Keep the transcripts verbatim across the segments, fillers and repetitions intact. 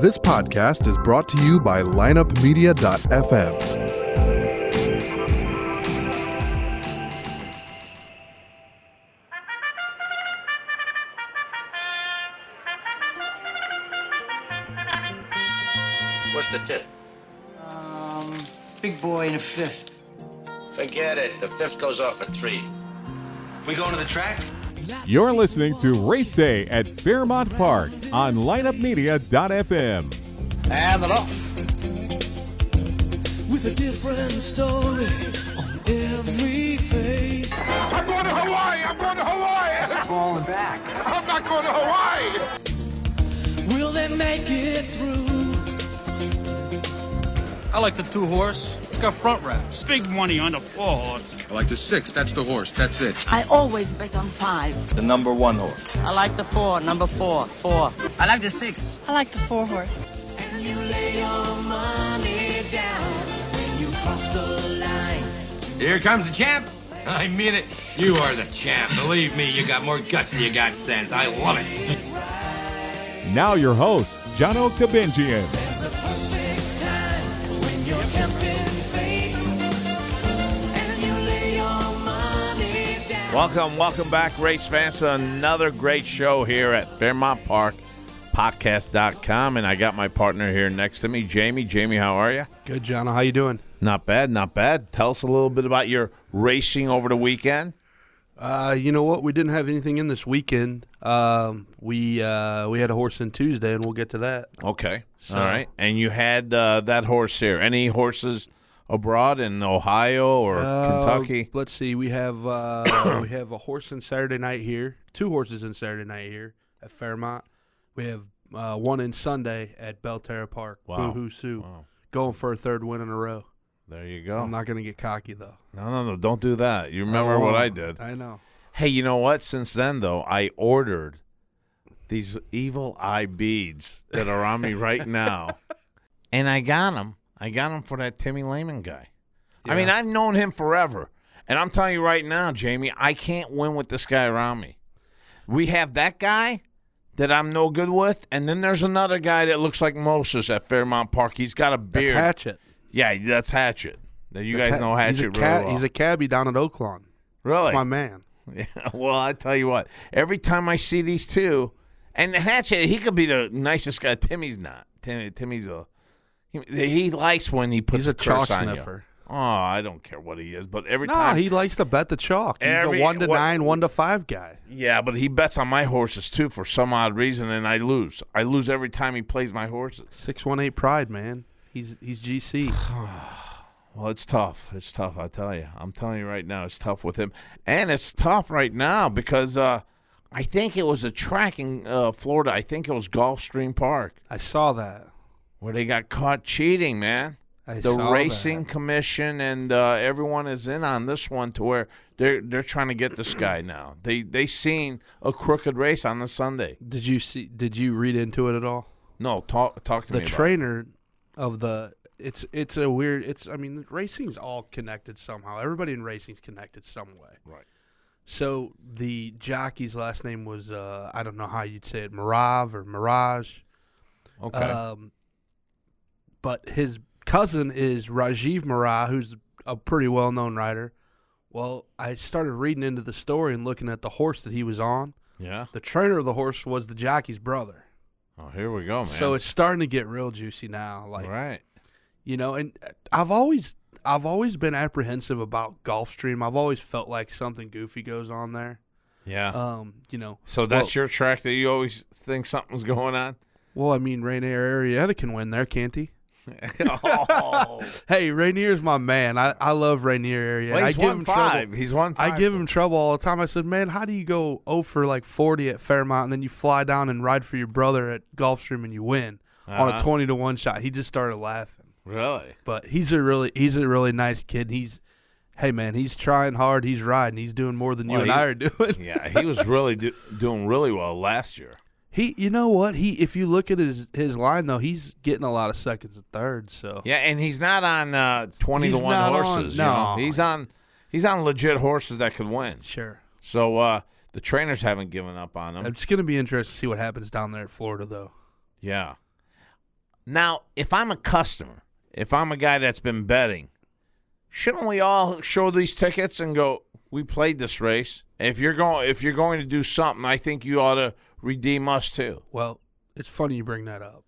This podcast is brought to you by lineup media dot f m. What's the tip? Um, big boy in a fifth. Forget it. The fifth goes off at three. We going to the track? You're listening to Race Day at Fairmont Park on lineup media dot f m. And the law. With a different story on every face. I'm going to Hawaii! I'm going to Hawaii! Falling back. I'm not going to Hawaii! Will they make it through? I like the two horse. It's got front wraps. Big money on the four horse. I like the six. That's the horse. That's it. I always bet on five. The number one horse. I like the four. Number four. Four. I like the six. I like the four horse. And you lay your money down when you cross the line. Here comes the champ. I mean it. You are the champ. Believe me, you got more guts than you got sense. I love it. Now your host, Jono Kabinjian. There's a perfect time when you're tempting fate. And you lay your money down. Welcome, welcome back, race fans, to another great show here at Fairmont Park Podcast dot com. And I got my partner here next to me, Jamie. Jamie, how are you? Good, John. How you doing? Not bad, not bad. Tell us a little bit about your racing over the weekend. Uh, you know what? We didn't have anything in this weekend. Um, we uh, we had a horse in Tuesday, and we'll get to that. Okay. So. All right. And you had uh, that horse here. Any horses abroad in Ohio or uh, Kentucky? Let's see. We have uh, we have a horse in Saturday night here. Two horses in Saturday night here at Fairmont. We have uh, one in Sunday at Belterra Park. Wow. Boo-hoo Sue. Wow. Going for a third win in a row. There you go. I'm not going to get cocky, though. No, no, no. Don't do that. You remember I what I did. I know. Hey, you know what? Since then, though, I ordered these evil eye beads that are on me right now, and I got them. I got them for that Timmy Lehman guy. Yeah. I mean, I've known him forever, and I'm telling you right now, Jamie, I can't win with this guy around me. We have that guy that I'm no good with, and then there's another guy that looks like Moses at Fairmont Park. He's got a beard. That's Hatchet. Yeah, that's Hatchet. You that's guys know Hatchet he's a really ca- well. He's a cabbie down at Oaklawn. Really? That's my man. Yeah, well, I tell you what, every time I see these two, and Hatchet, he could be the nicest guy. Timmy's not. Timmy, Timmy's a he, he likes when he puts He's a, a curse chalk on sniffer. You. Oh, I don't care what he is, but every no, time he likes to bet the chalk. He's every, a one to what, nine, one to five guy. Yeah, but he bets on my horses too for some odd reason, and I lose. I lose every time he plays my horses. Six one eight Pride, man. He's he's G C. Well, it's tough. It's tough, I tell you. I'm telling you right now, it's tough with him. And it's tough right now because uh, I think it was a track in uh, Florida. I think it was Gulfstream Park. I saw that. Where they got caught cheating, man. I the saw Racing that. Commission and uh, everyone is in on this one to where they're they're trying to get this guy now. They they seen a crooked race on the Sunday. Did you see? Did you read into it at all? No, talk talk to the me. The trainer of the it's it's a weird. It's I mean, racing's all connected somehow. Everybody in racing's connected some way. Right. So the jockey's last name was uh, I don't know how you'd say it, Marav or Mirage. Okay. Um, but his cousin is Rajiv Mara, who's a pretty well-known rider. Well, I started reading into the story and looking at the horse that he was on. Yeah. The trainer of the horse was the jockey's brother. Oh, here we go, man. So it's starting to get real juicy now. Like, right. You know, and I've always I've always been apprehensive about Gulfstream. I've always felt like something goofy goes on there. Yeah. Um, you know. So that's well, your track that you always think something's going on? Well, I mean, Rainier Arrieta can win there, can't he? oh. Hey, Rainier's my man. I, I love Rainier Arrieta. Well, he's I give won him five. trouble. He's won five. I give him trouble all the time. I said, man, how do you go oh for like forty at Fairmont and then you fly down and ride for your brother at Gulfstream and you win uh-huh. on a twenty to one shot? He just started laughing. Really? But he's a really he's a really nice kid. He's hey man, he's trying hard. He's riding. He's doing more than well, you he, and I are doing. Yeah, he was really do, doing really well last year. He, you know what? He, if you look at his his line though, he's getting a lot of seconds and thirds. So yeah, and he's not on uh, twenty he's to one horses. On, no, you know? he's on he's on legit horses that could win. Sure. So uh, the trainers haven't given up on him. It's going to be interesting to see what happens down there in Florida, though. Yeah. Now, if I'm a customer, if I'm a guy that's been betting, shouldn't we all show these tickets and go, we played this race? If you're going, if you're going to do something, I think you ought to redeem us too. Well, it's funny you bring that up.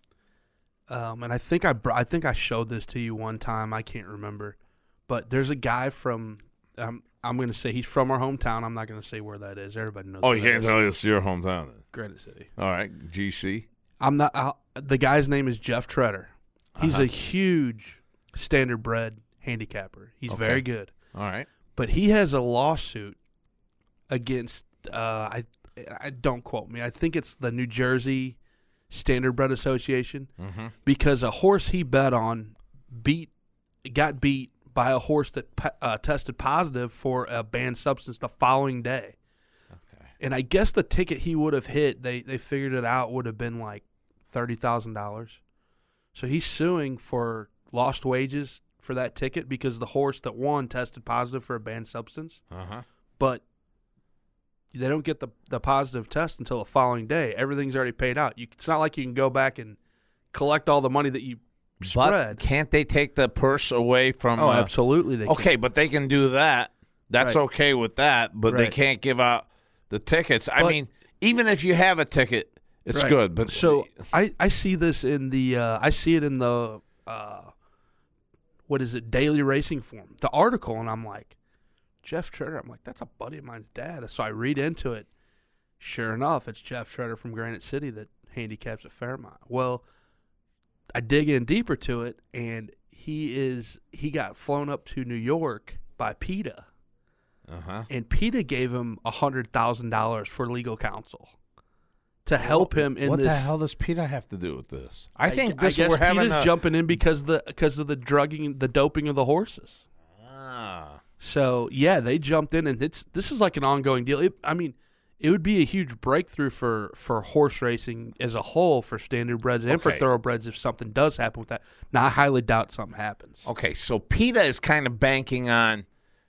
Um, and I think I, br- I think I showed this to you one time. I can't remember, but there's a guy from. Um, I'm going to say he's from our hometown. I'm not going to say where that is. Everybody knows. Oh, you can't tell us your hometown. Then. Granite City. All right, G C. I'm not. I'll, the guy's name is Jeff Treader. He's Uh-huh. a huge standard bred handicapper. He's Okay. very good. All right. But he has a lawsuit against. Uh, I. I don't quote me. I think it's the New Jersey Standard Bred Association Mm-hmm. because a horse he bet on beat got beat by a horse that uh, tested positive for a banned substance the following day. Okay. And I guess the ticket he would have hit, they they figured it out, would have been like thirty thousand dollars. So he's suing for lost wages for that ticket because the horse that won tested positive for a banned substance. Uh-huh. But they don't get the, the positive test until the following day. Everything's already paid out. You, it's not like you can go back and collect all the money that you spread. But can't they take the purse away from? Oh, uh, absolutely. They okay, can. but they can do that. That's Right. okay with that, but they Right. can't give out the tickets. I But- mean, even if you have a ticket, it's Right. good. But so I, I see this in the uh, I see it in the uh, what is it, Daily Racing Form, the article, and I'm like, Jeff Treader. I'm like, that's a buddy of mine's dad. So I read into it. Sure enough, it's Jeff Treader from Granite City that handicaps at Fairmont. Well, I dig in deeper to it, and he is he got flown up to New York by PETA, uh-huh. and PETA gave him a hundred thousand dollars for legal counsel to help him in what this. the hell does Peter have to do with this? I think I this guess we're having PETA's a, jumping in because the because of the drugging, the doping of the horses. Ah. So yeah, they jumped in, and it's this is like an ongoing deal. It, I mean, it would be a huge breakthrough for, for horse racing as a whole, for standard breds and for Okay. thoroughbreds if something does happen with that. Now, I highly doubt something happens. Okay, so PETA is kind of banking on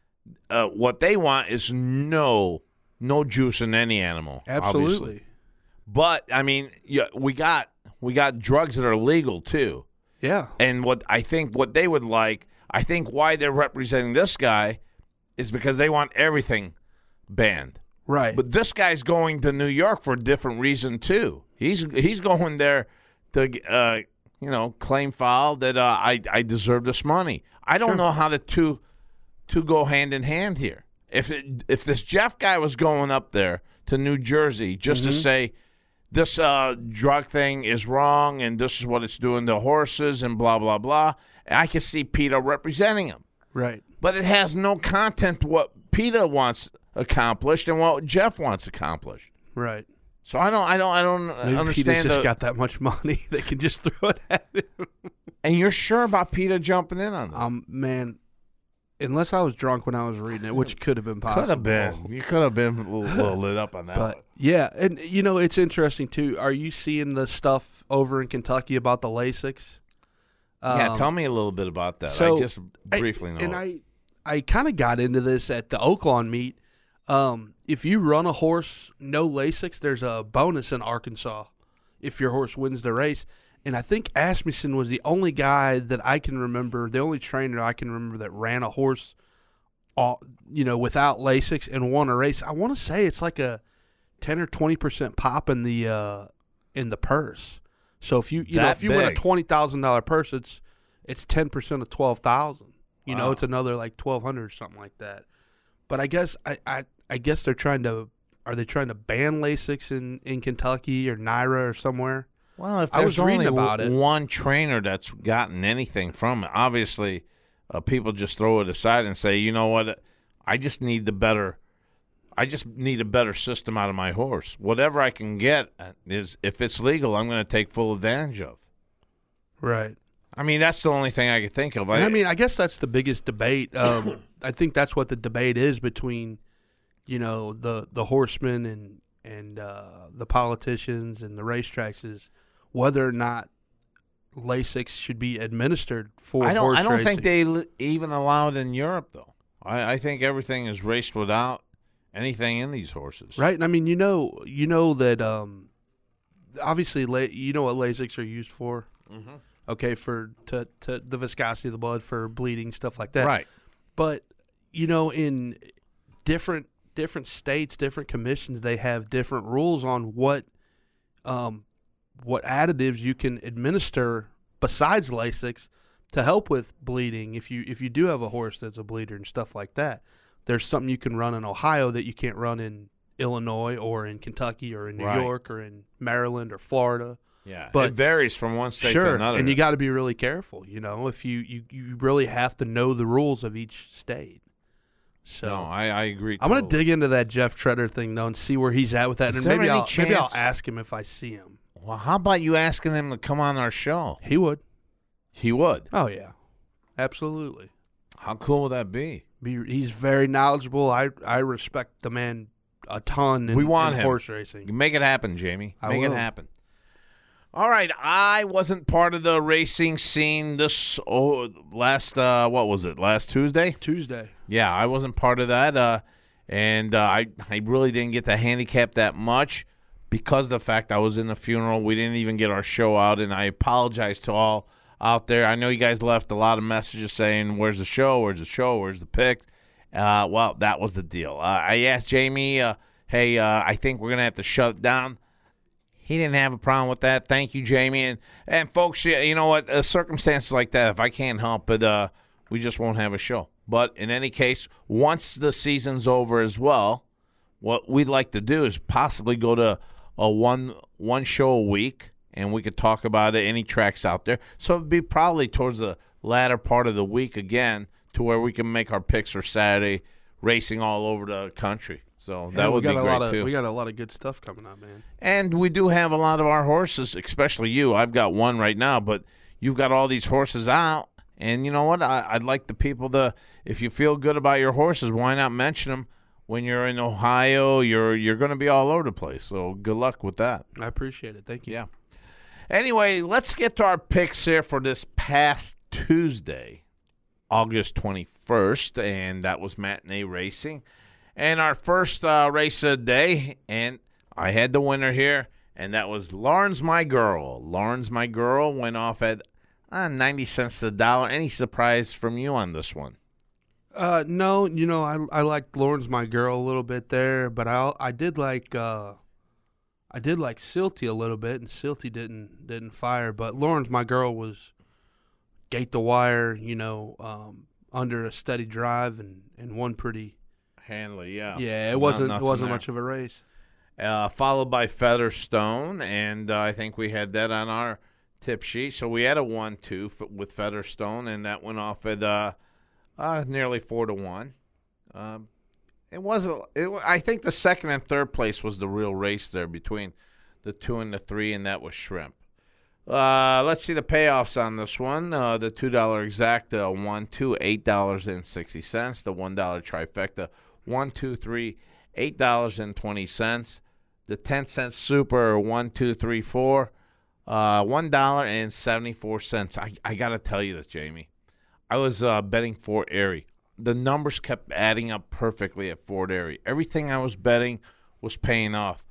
uh, what they want is no no juice in any animal. Absolutely. Obviously. But I mean, yeah, we got we got drugs that are legal too. Yeah. And what I think what they would like, I think why they're representing this guy is because they want everything banned. Right. But this guy's going to New York for a different reason too. He's he's going there to uh, you know claim foul that uh, I I deserve this money. I don't Sure. know how the two two go hand in hand here. If it, if this Jeff guy was going up there to New Jersey just Mm-hmm. to say this uh, drug thing is wrong and this is what it's doing to horses and blah blah blah, I can see PETA representing him. Right. But it has no content to what PETA wants accomplished and what Jeff wants accomplished. Right. So I don't, I don't, I don't Maybe understand. PETA's just the- got that much money they can just throw it at him. and you're sure about PETA jumping in on that? Um, man, unless I was drunk when I was reading it, which could have been possible. Could have been. You could have been a little, little lit up on that. But one. yeah, and you know it's interesting too. Are you seeing the stuff over in Kentucky about the Lasix? yeah, Um, tell me a little bit about that. so I just briefly I, know. And it. I, I kind of got into this at the Oaklawn meet. Um, if you run a horse no Lasix, there's a bonus in Arkansas if your horse wins the race. And I think Asmussen was the only guy that I can remember, the only trainer I can remember that ran a horse, all, you know, without Lasix and won a race. I want to say it's like a ten or twenty percent pop in the uh, in the purse. So if you you know That if you win a big. twenty thousand dollar purse, it's it's ten percent of twelve thousand. You know, Wow. it's another like twelve hundred or something like that. But I guess I, I I guess they're trying to are they trying to ban Lasix in, in Kentucky or Naira or somewhere? Well, if I there's was reading only about it. one trainer that's gotten anything from it, obviously uh, people just throw it aside and say, you know what, I just need the better, I just need a better system out of my horse. Whatever I can get is, if it's legal, I'm going to take full advantage of. Right. I mean, that's the only thing I could think of. And I mean, I guess that's the biggest debate. Um, I think that's what the debate is between, you know, the the horsemen and and uh, the politicians and the racetracks is whether or not Lasix should be administered for I don't. horse I don't racing. think they li- even allow it in Europe, though. I, I think everything is raced without anything in these horses. Right, and I mean, you know, you know that um, obviously, la- you know what Lasix are used for. Mhm. Okay, for to, to the viscosity of the blood for bleeding, stuff like that. Right. But you know, in different different states, different commissions, they have different rules on what um what additives you can administer besides Lasix to help with bleeding. If you if you do have a horse that's a bleeder and stuff like that, there's something you can run in Ohio that you can't run in Illinois or in Kentucky or in New Right. York or in Maryland or Florida. Yeah, But it varies from one state sure, to another. and you got to be really careful. You know, if you, you you really have to know the rules of each state. So no, I, I agree. I'm going to totally. dig into that Jeff Treader thing though and see where he's at with that, Is and there maybe any I'll maybe I'll chance- ask him if I see him. Well, how about you asking him to come on our show? He would. He would. Oh yeah, absolutely. How cool would that be? Be, he's very knowledgeable. I I respect the man a ton. In, we want in him. horse racing. Make it happen, Jamie. I Make will. it happen. All right, I wasn't part of the racing scene this oh, last uh, what was it? Last Tuesday? Tuesday. Yeah, I wasn't part of that, uh, and uh, I I really didn't get to handicap that much because of the fact I was in the funeral. We didn't even get our show out, and I apologize to all out there. I know you guys left a lot of messages saying, "Where's the show? Where's the show? Where's the picks?" Uh, well, that was the deal. Uh, I asked Jamie, uh, "Hey, uh, I think we're gonna have to shut it down." He didn't have a problem with that. Thank you, Jamie. And, and folks, you you know what? Uh, circumstances like that, if I can't help it, uh, we just won't have a show. But in any case, once the season's over as well, what we'd like to do is possibly go to a one one show a week, and we could talk about it, any tracks out there. So it'd be probably towards the latter part of the week again to where we can make our picks for Saturday racing all over the country. So Yeah, that we would got be a great, lot of, too. We got a lot of good stuff coming up, man. And we do have a lot of our horses, especially you. I've got one right now, but you've got all these horses out. And you know what? I, I'd like the people to, if you feel good about your horses, why not mention them when you're in Ohio? You're you're going to be all over the place. So good luck with that. I appreciate it. Thank you. Yeah. Anyway, let's get to our picks here for this past Tuesday, August twenty-first, and that was matinee racing. And our first uh, race of the day, and I had the winner here, and that was Lauren's My Girl. Lauren's My Girl went off at uh, ninety cents to the dollar. Any surprise from you on this one? Uh, no, you know, I I liked Lauren's My Girl a little bit there, but I I did like uh, I did like Silty a little bit, and Silty didn't didn't fire, but Lauren's My Girl was gate the wire, you know, um, under a steady drive and and won pretty. Handley, yeah. Yeah, it Not- wasn't it nothing wasn't there. much of a race. Uh, followed by Featherstone, and uh, I think we had that on our tip sheet. So we had a one two f- with Featherstone, and that went off at uh, uh, nearly four to one. Um, it was a, it, wa- I think the second and third place was the real race there between the two and the three, and that was Shrimp. Uh, let's see the payoffs on this one. Uh, the two dollar exacta one two eight dollars and sixty cents. The one dollar trifecta one two three eight dollars and twenty cents. The ten cent super one two three four uh, one dollar and seventy four cents. I I gotta tell you this, Jamie. I was uh, betting Fort Erie. The numbers kept adding up perfectly at Fort Erie. Everything I was betting was paying off.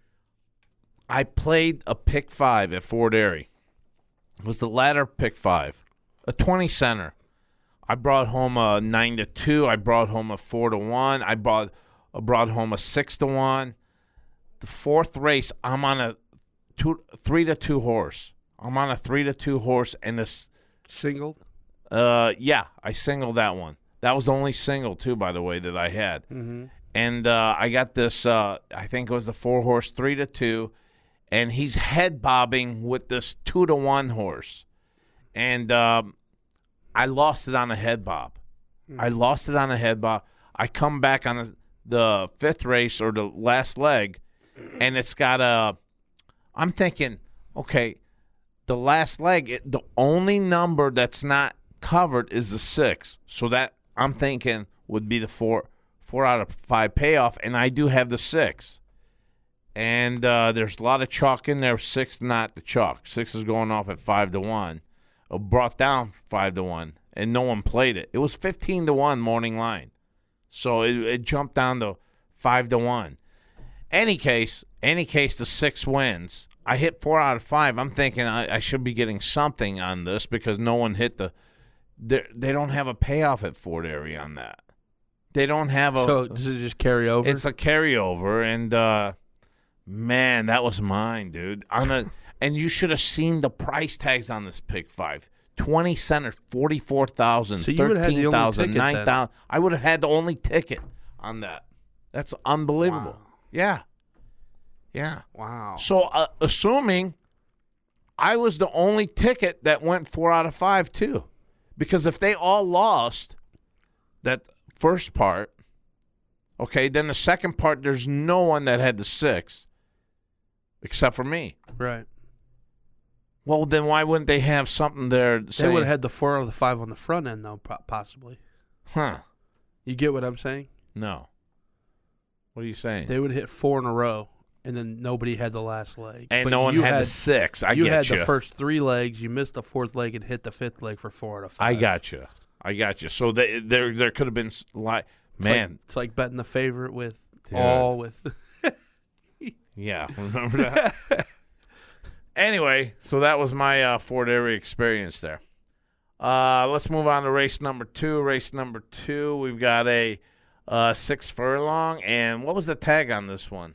I played a pick five at Fort Erie. It was the latter pick five, a twenty center. I brought home a nine to two. I brought home a four to one. I brought I brought home a six to one. The fourth race, I'm on a two three to two horse. I'm on a three to two horse, and this single. Uh, yeah, I singled that one. That was the only single too, by the way, that I had. Mm-hmm. And uh, I got this. Uh, I think it was the four horse three to two. And he's head bobbing with this two to one horse, and um, I lost it on a head bob. Mm-hmm. I lost it on a head bob. I come back on the, the fifth race or the last leg, and it's got a. I'm thinking, okay, the last leg. It, the only number that's not covered is the six, so that I'm thinking would be the four, four out of five payoff, and I do have the six. And uh, there's a lot of chalk in there. Six, not the chalk. Six is going off at five to one. Uh, brought down five to one, and no one played it. It was fifteen to one morning line, so it, it jumped down to five to one. Any case, any case, the six wins. I hit four out of five. I'm thinking I, I should be getting something on this because no one hit the. They don't have a payoff at Fort Erie on that. They don't have a. So does it just carry over? It's a carryover, and uh, man, that was mine, dude. On the and you should have seen the price tags on this pick five. Twenty centers, forty-four thousand, so you would have had the only ticket, nine thousand. I would have had the only ticket on that. That's unbelievable. Wow. Yeah, yeah. Wow. So uh, assuming I was the only ticket that went four out of five too, because if they all lost that first part, okay, then the second part there's no one that had the six, except for me. Right. Well, then why wouldn't they have something there? They saying, would have had the four out of the five on the front end, though, possibly. Huh. You get what I'm saying? No. What are you saying? They would hit four in a row, and then nobody had the last leg. And but no one you had, the six. I you get had you. the first three legs. You missed the fourth leg and hit the fifth leg for four out of five. I got you. I got you. So they, there there could have been like, It's man. Like, it's like betting the favorite with Dude. all with. Yeah, remember that? Anyway, so that was my uh, Fort Erie experience there. Uh, let's move on to race number two. Race number two, we've got a uh, six furlong, and what was the tag on this one?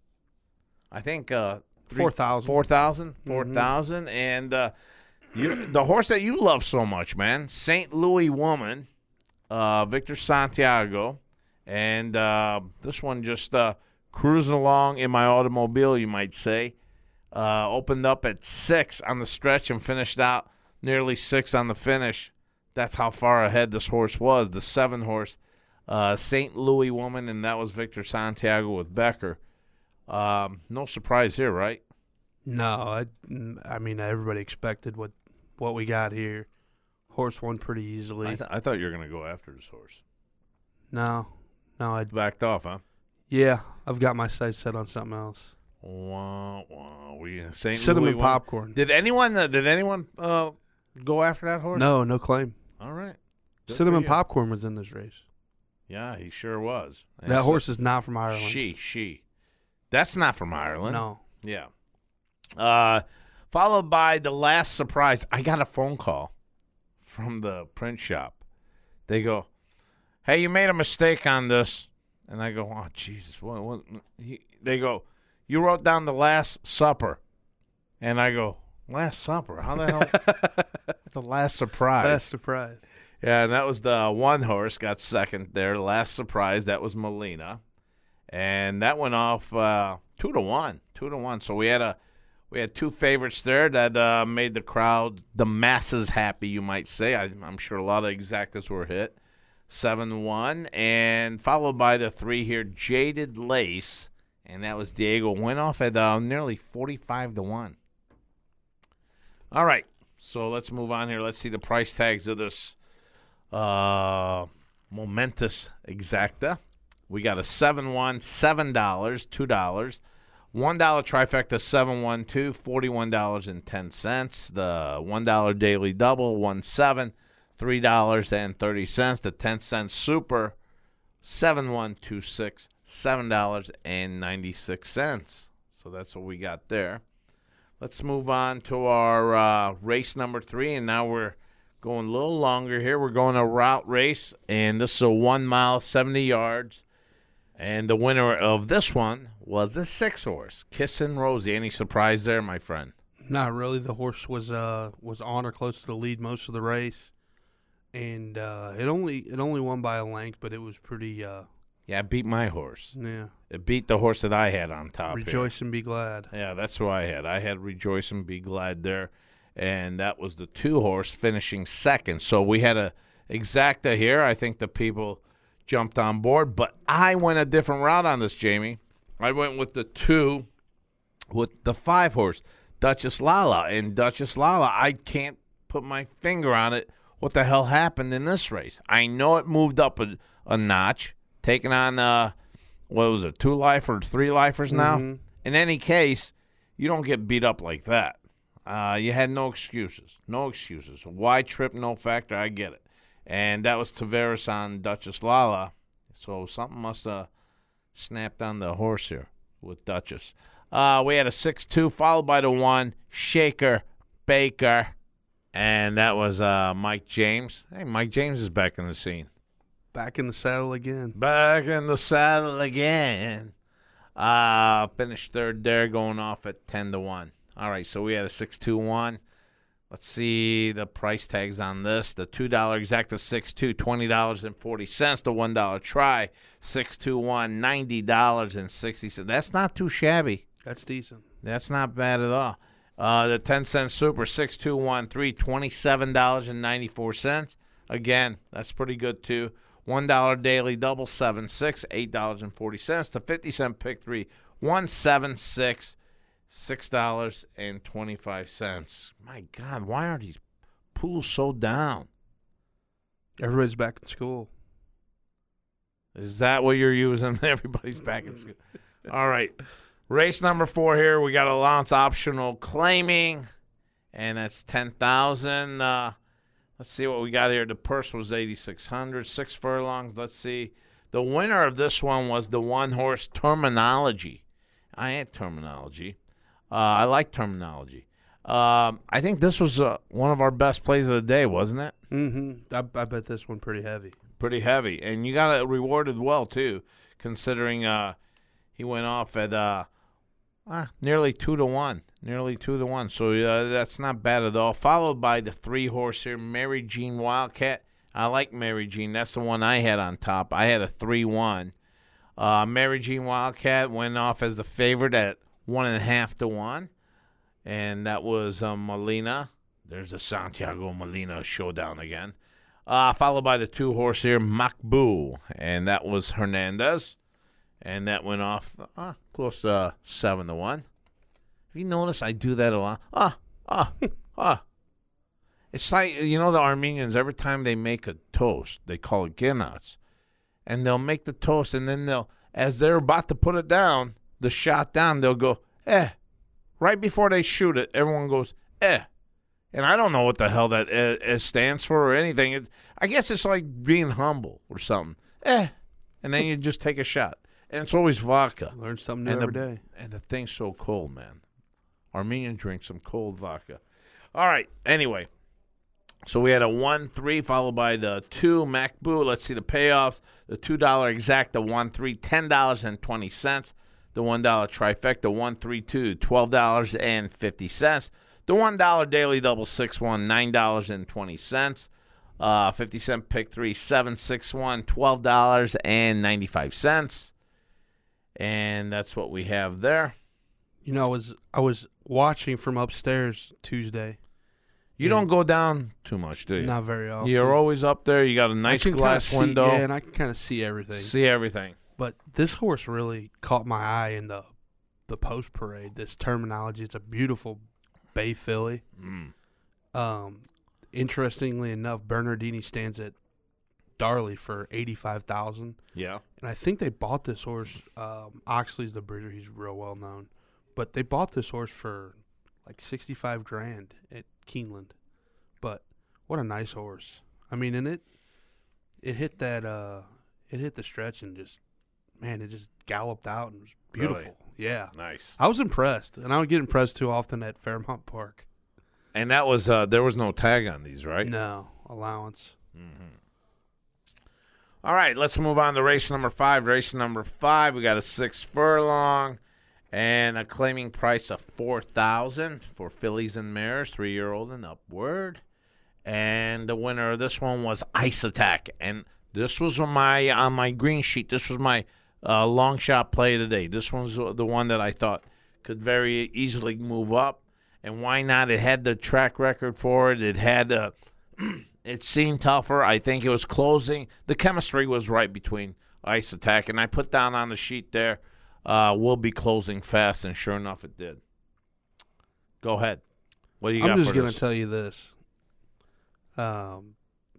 I think uh, four thousand. Four thousand. Four thousand, mm-hmm. and uh, you, the horse that you love so much, man, Saint Louis Woman, uh, Victor Santiago, and uh, this one just uh, cruising along in my automobile, you might say. Uh, opened up at six on the stretch and finished out nearly six on the finish. That's how far ahead this horse was, the seven horse, uh, Saint Louis Woman, and that was Victor Santiago with Becker. Um, no surprise here, right? No, I, I mean everybody expected what what we got here. Horse won pretty easily. I, th- I thought you were going to go after this horse. No, no, I backed off, huh? Yeah, I've got my sights set on something else. Wow, wow. We Saint Cinnamon Louis popcorn. One. Did anyone? Uh, did anyone uh, go after that horse? No, no claim. All right. Good Cinnamon popcorn was in this race. Yeah, he sure was. And that so, horse is not from Ireland. She, she. That's not from Ireland. No. Yeah. Uh, followed by the last surprise. I got a phone call from the print shop. They go, "Hey, you made a mistake on this," and I go, "Oh Jesus!" What? what? He, they go, "You wrote down the Last Supper," and I go, "Last Supper? How the hell?" It's the last surprise. Last surprise. Yeah, and that was the one horse got second there. Last surprise, that was Molina, and that went off uh, two to one, two to one. So we had a we had two favorites there that uh, made the crowd, the masses, happy. You might say. I, I'm sure a lot of exactas were hit. Seven one, and followed by the three here, Jaded Lace. And that was Diego. Went off at uh, nearly forty-five to one. All right. So let's move on here. Let's see the price tags of this uh, momentous exacta. We got a seven one, seven dollars, two dollars. one dollar trifecta, seven one two, forty-one dollars and ten cents. The one dollar daily double, one seven, three dollars and thirty cents. The ten cent super, seven one two six. seven dollars and ninety-six cents. So that's what we got there. Let's move on to our uh, race number three, and now we're going a little longer here. We're going a route race, and this is a one mile, seventy yards. And the winner of this one was the six horse, Kissin' Rosie. Any surprise there, my friend? Not really. The horse was uh was on or close to the lead most of the race, and uh, it only it only won by a length, but it was pretty. Uh, Yeah, it beat my horse. Yeah. It beat the horse that I had on top. Rejoice here. and be glad. Yeah, that's who I had. I had Rejoice and Be Glad there. And that was the two horse finishing second. So we had a exacta here. I think the people jumped on board. But I went a different route on this, Jamie. I went with the two, with the five horse, Duchess Lala. And Duchess Lala, I can't put my finger on it. What the hell happened in this race? I know it moved up a, a notch. Taking on, uh, what was it, two lifers, three lifers now? Mm-hmm. In any case, you don't get beat up like that. Uh, you had no excuses. No excuses. Why trip, no factor, I get it. And that was Tavares on Duchess Lala. So something must have snapped on the horse here with Duchess. Uh, we had a six two, followed by the one, Shaker Baker. And that was uh, Mike James. Hey, Mike James is back in the scene. Back in the saddle again. Back in the saddle again. Uh, finished third there, going off at ten to one. All right, so we had a six two one. Let's see the price tags on this. The two dollar exacta six two, twenty dollars and forty cents. The one dollar try, six two one, ninety dollars and sixty cents. That's not too shabby. That's decent. That's not bad at all. Uh, the ten cent super, six two one three, twenty-seven dollars and ninety-four cents. Again, that's pretty good too. one dollar daily double, seven six, eight dollars and forty cents. The fifty cent pick three, one seven six, six dollars and twenty-five cents. My God, why are these pools so down? Everybody's back in school. Is that what you're using? Everybody's back in school. All right. Race number four here. We got allowance optional claiming, and that's ten thousand dollars. Uh, let's see what we got here. The purse was eighty-six hundred dollars, six furlongs. Let's see. The winner of this one was the one-horse Terminology. I had Terminology. Uh, I like Terminology. Um, I think this was uh, one of our best plays of the day, wasn't it? Mm-hmm. I, I bet this one pretty heavy. Pretty heavy. And you got it rewarded well, too, considering uh, he went off at uh, ah, nearly two to one. Nearly two to one. So uh, that's not bad at all. Followed by the three-horse here, Mary Jean Wildcat. I like Mary Jean. That's the one I had on top. I had a three one. Uh, Mary Jean Wildcat went off as the favorite at one and a half to one. And that was um, Molina. There's a Santiago Molina showdown again. Uh, followed by the two-horse here, Macbu. And that was Hernandez. And that went off uh, close to uh, seven to one. Have you noticed I do that a lot? Ah, ah, ah. It's like, you know, the Armenians, every time they make a toast, they call it ginats. And they'll make the toast, and then they'll, as they're about to put it down, the shot down, they'll go, eh. Right before they shoot it, everyone goes, eh. And I don't know what the hell that eh, eh stands for or anything. It, I guess it's like being humble or something. Eh. And then you just take a shot. And it's always vodka. Learn something new and every the, day. And the thing's so cold, man. Armenian drink some cold vodka. All right. Anyway, so we had a one three followed by the two Macbu. Let's see the payoffs. The two dollar exacta one three, ten dollars and twenty cents. The one dollar trifecta one three two, twelve dollars and fifty cents. The one dollar daily double six one, nine dollars and twenty cents. Uh, fifty cent pick three, seven six one, twelve dollars and ninety-five cents. And that's what we have there. You know, I was I was watching from upstairs Tuesday. You don't go down too much, do you? Not very often. You're always up there. You got a nice glass see, window. Yeah, and I can kind of see everything. See everything. But this horse really caught my eye in the the post parade. This Terminology. It's a beautiful bay filly. Mm. Um, interestingly enough, Bernardini stands at Darley for eighty-five thousand. Yeah, and I think they bought this horse. Um, Oxley's the breeder; he's real well known. But they bought this horse for like sixty-five grand at Keeneland. But what a nice horse! I mean, and it it hit that uh, it hit the stretch and just man, it just galloped out and was beautiful. Really? Yeah, nice. I was impressed, and I don't get impressed too often at Fairmount Park. And that was uh, there was no tag on these, right? No allowance. Mm-hmm. All right, let's move on to race number five. Race number five, we got a six furlong and a claiming price of four thousand for fillies and mares, three-year-old and upward. And the winner of this one was Ice Attack. And this was on my on my green sheet. This was my uh, long shot play of the day. This one's the one that I thought could very easily move up. And why not? It had the track record for it. It had a. It seemed tougher. I think it was closing. The chemistry was right between Ice Attack, and I put down on the sheet there, uh, we'll be closing fast, and sure enough, it did. Go ahead. What do you I'm got just for gonna this? tell you this. Um,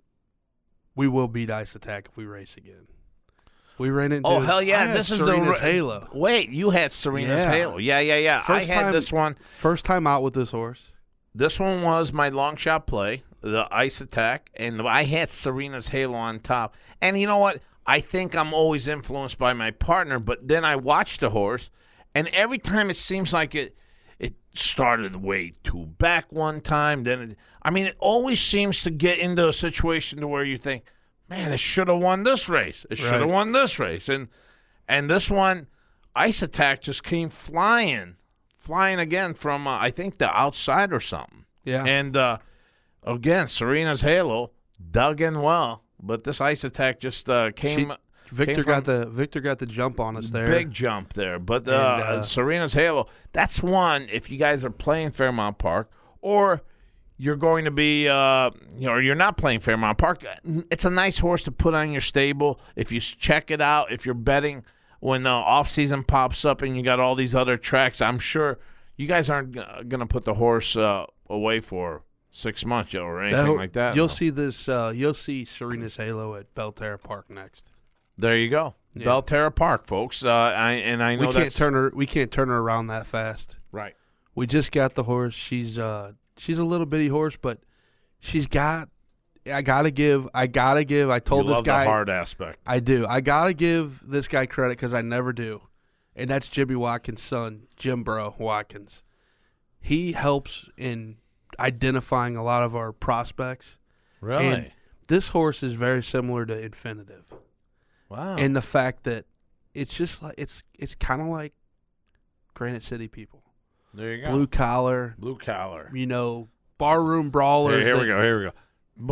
we will beat Ice Attack if we race again. We ran into. Oh hell yeah! I had This is Serena's the Halo. Wait, you had Serena's Yeah. Halo. Yeah, yeah, yeah. First I had time- this one. First time out with this horse. This one was my long shot play, the Ice Attack, and I had Serena's Halo on top. And you know what? I think I'm always influenced by my partner, but then I watched the horse, And every time it seems like it it started way too back one time. Then, it, I mean, it always seems to get into a situation to where you think, man, it should have won this race. It should have Right. won this race. And and this one, Ice Attack just came flying, flying again from, uh, I think, the outside or something. Yeah. And, uh, again, Serena's Halo dug in well, but this Ice Attack just uh, came She- Victor came got from- the Victor got the jump on us there. Big jump there. But uh, And, uh, Serena's Halo, that's one, if you guys are playing Fairmount Park or you're going to be, uh, you know, or you're not playing Fairmount Park, it's a nice horse to put on your stable. If you s- check it out, if you're betting when the off-season pops up and you got all these other tracks, I'm sure you guys aren't going to put the horse uh, away for six months or anything That- like that. You'll no. see this. Uh, you'll see Serena's Halo at Belterra Park next. There you go. Yeah. Belterra Park, folks. Uh, I, and I know We can't that's turn her. We can't turn her around that fast. right. We just got the horse. She's uh she's a little bitty horse, but she's got. I gotta give. I gotta give. I told You this love guy. the hard aspect. I do. I gotta give this guy credit because I never do, and that's Jimmy Watkins' son, Jim Bro Watkins. He helps in identifying a lot of our prospects. Really? And this horse is very similar to Infinitive. Wow. And the fact that it's just like it's it's kind of like Granite City people, There you go. blue collar, Blue collar. you know, barroom Here, brawlers. here that- we go. Here we go.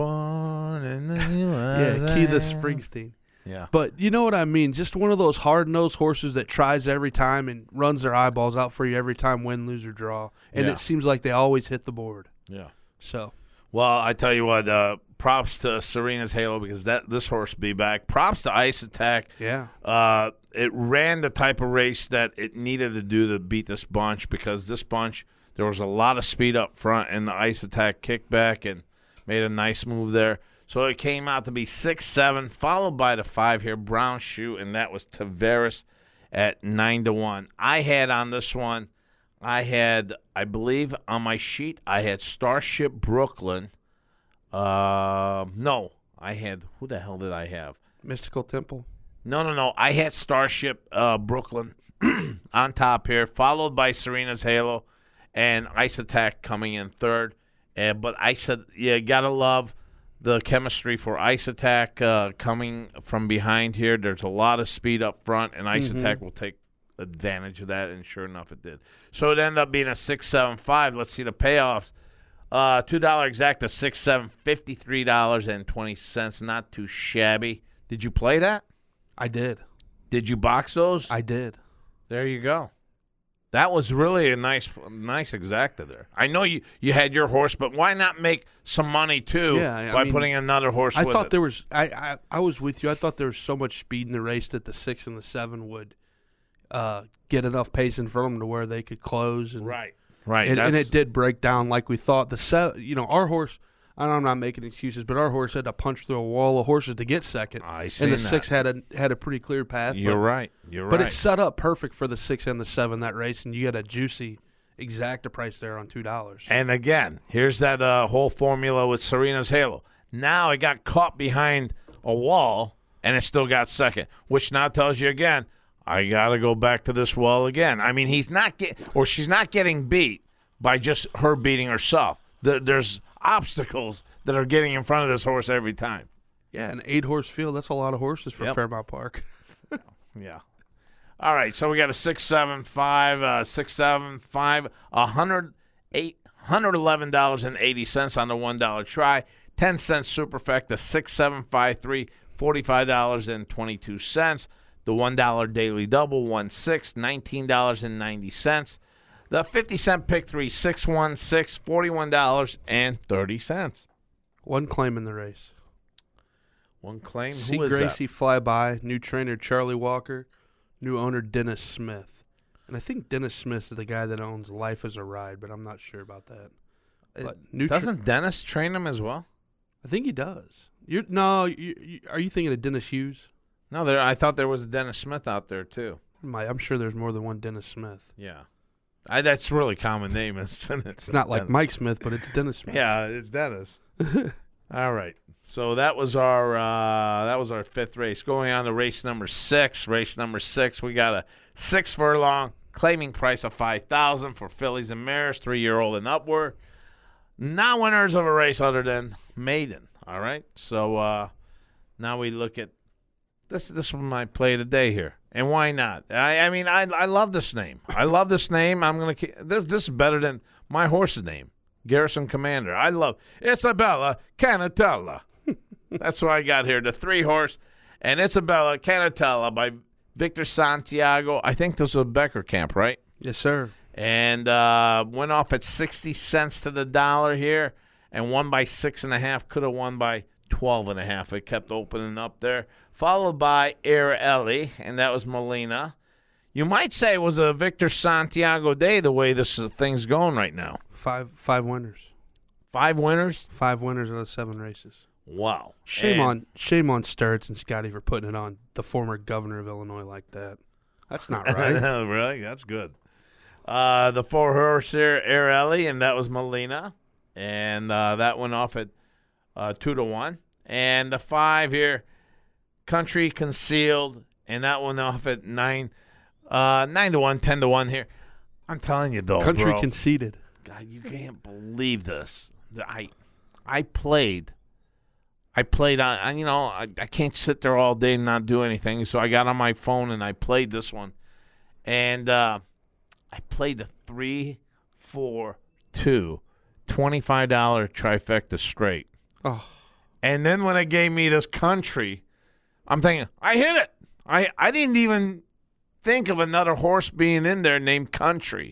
Born in the U S A. Yeah, Key the Springsteen. Yeah. But you know what I mean? Just one of those hard-nosed horses that tries every time and runs their eyeballs out for you every time, win, lose, or draw. And Yeah. it seems like they always hit the board. Yeah. So, Well, I tell you what. Uh, props to Serena's Halo because that this horse will be back. Props to Ice Attack. yeah. Uh, it ran the type of race that it needed to do to beat this bunch because this bunch there was a lot of speed up front and the Ice Attack kicked back and made a nice move there. So it came out to be six seven, followed by the five here, Brown Shoe, and that was Tavares at nine to one. I had on this one, I had, I believe on my sheet, I had Starship Brooklyn. Uh, no, I had, who the hell did I have? Mystical Temple. No, no, no. I had Starship uh, Brooklyn on top here, followed by Serena's Halo and Ice Attack coming in third. Uh, but I said, yeah, gotta love the chemistry for Ice Attack uh, coming from behind here. There's a lot of speed up front, and Ice Mhm. Attack will take advantage of that, and sure enough, it did. So it ended up being a six seven five. Let's see the payoffs. Uh, two dollar exacta, six seven, fifty-three dollars and twenty cents. Not too shabby. Did you play that? I did. Did you box those? I did. There you go. That was really a nice, nice exacta there. I know you, you had your horse, but why not make some money too Yeah, I by mean, putting another horse? I with thought it? there was. I, I I was with you. I thought there was so much speed in the race that the six and the seven would uh, get enough pace in front of them to where they could close. And, right, right, And, and that's- it did break down like we thought. The se- you know, our horse. I know I'm not making excuses, but our horse had to punch through a wall of horses to get second. I and the seen six that. had a had a pretty clear path. You're but, right. You're but right. it's set up perfect for the six and the seven that race, and you get a juicy exacta price there on two dollars. And again, here's that uh, whole formula with Serena's Halo. Now it got caught behind a wall, and it still got second, which now tells you again, I got to go back to this wall again. I mean, he's not get or she's not getting beat by just her beating herself. There, there's obstacles that are getting in front of this horse every time. Yeah, an eight horse field. That's a lot of horses for Yep. Fairmount Park. Yeah. All right, so we got a six seven five, uh, six seven five, a hundred eight hundred eleven dollars and eighty cents on the one dollar try. Ten cents superfecta, six seven five three, forty five dollars and twenty two cents. The one dollar daily double, one six, nineteen dollars and ninety cents. The fifty cent pick three, six one six, forty one dollars and thirty cents. One claim in the race. One claim. See Who is Gracie fly by. New trainer Charlie Walker. New owner Dennis Smith. And I think Dennis Smith is the guy that owns Life as a Ride, but I'm not sure about that. that? But new tra- Doesn't Dennis train him as well? I think he does. You're no. You, you, are you thinking of Dennis Hughes? No, there. I thought there was a Dennis Smith out there too. My, I'm sure there's more than one Dennis Smith. Yeah, I, that's a really common name, isn't it? It's not like Dennis. Mike Smith, but it's Dennis Smith. Yeah, it's Dennis. All right, so that was our uh, that was our fifth race. Going on to race number six. Race number six, we got a six furlong claiming price of five thousand dollars for fillies and mares, three-year-old and upward. Not winners of a race other than maiden. All right, so uh, now we look at this. This was my play of the day here, and why not? I, I mean, I I love this name. I love this name. I'm gonna keep, this. This is better than my horse's name, Garrison Commander. I love Isabella Canatella. That's what I got here. The three horse and Isabella Canatella by Victor Santiago. I think this was a Becker camp, right? Yes, sir. And uh, went off at sixty cents to the dollar here. And won by six and a half. Could have won by twelve and a half. It kept opening up there. Followed by Air Ellie, and that was Molina. You might say it was a Victor Santiago day the way this uh, thing's going right now. Five five winners. Five winners? Five winners out of seven races. Wow. Shame and on shame on Sturts and Scotty for putting it on the former governor of Illinois like that. That's not right. Really? That's good. Uh, the four horse here, Air Ellie, and that was Molina. And uh, that went off at uh, two to one. And the five here, Country Concealed, and that went off at nine, uh, nine to one, ten to one here. I'm telling you, though, Country bro, Conceded. God, you can't believe this. I, I played. I played on. I, you know, I, I can't sit there all day and not do anything. So I got on my phone and I played this one, and uh, I played the three, four, two. twenty-five dollars trifecta straight. Oh. And then when it gave me this Country, I'm thinking, I hit it. I, I didn't even think of another horse being in there named Country.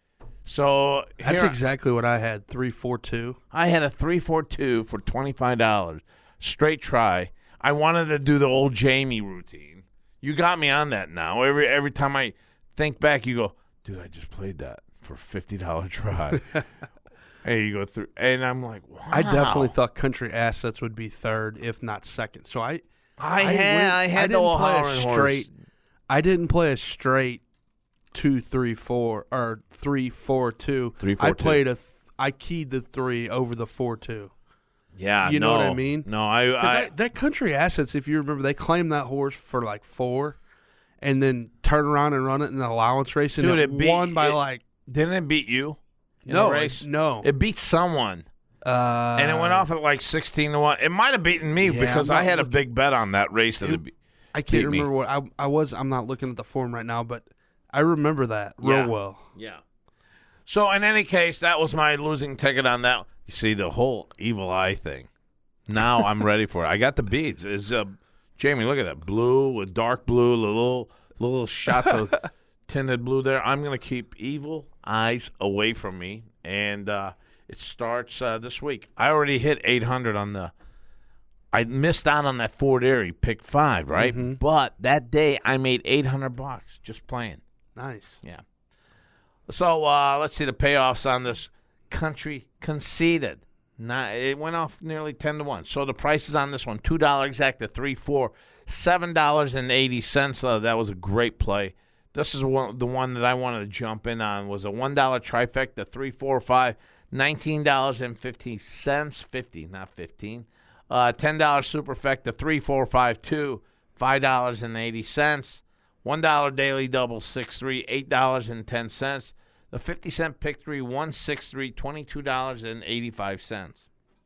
So that's here, exactly what I had, three four two. I had a three four two for twenty-five dollars. Straight try. I wanted to do the old Jamie routine. You got me on that now. Every every time I think back, you go, dude, I just played that for a fifty dollars try. Hey, you go through, and I'm like, wow. I definitely thought Country Assets would be third, if not second. So I, I, I had, went, I had I the didn't old play a hollering straight. horse. I didn't play a straight two, three, four, or three, four, two. Three, four, I two. played a. Th- I keyed the three over the four, two. Yeah, you know no, what I mean. No, I, I, I that Country Assets. If you remember, they claimed that horse for like four, and then turn around and run it in the allowance race, and dude, it, it beat, won by it, like. Didn't it beat you? In no the race? no. It beat someone. Uh, and it went off at like sixteen to one. It might have beaten me yeah, because I'm I had looking, a big bet on that race. That it, it I can't remember me. what I I was. I'm not looking at the form right now, but I remember that real yeah. well. Yeah. So in any case, that was my losing ticket on that. You see the whole Evil Eye thing. Now I'm ready for it. I got the beads. Is uh, Jamie? Look at that blue with dark blue, little little shots of tinted blue there. I'm gonna keep Evil Eyes away from me, and uh, it starts uh, this week. I already hit eight hundred on the. I missed out on that Ford Erie pick five, right? Mm-hmm. But that day I made eight hundred bucks just playing. Nice. Yeah. So uh, let's see the payoffs on this Country Conceded. Not, it went off nearly ten to one. So the prices on this one, two dollars exact to three, four, seven dollars and eighty cents. Uh, that was a great play. This is one, the one that I wanted to jump in on was a one dollar trifecta, three, four, five, nineteen dollars and fifty cents, fifty, not fifteen. Uh, ten dollar superfecta, three, four, five, two, five dollars and eighty cents. One dollar daily double, six, three, eight dollars and ten cents. The fifty cent pick three, one, six, three, twenty-two dollars and eighty-five cents.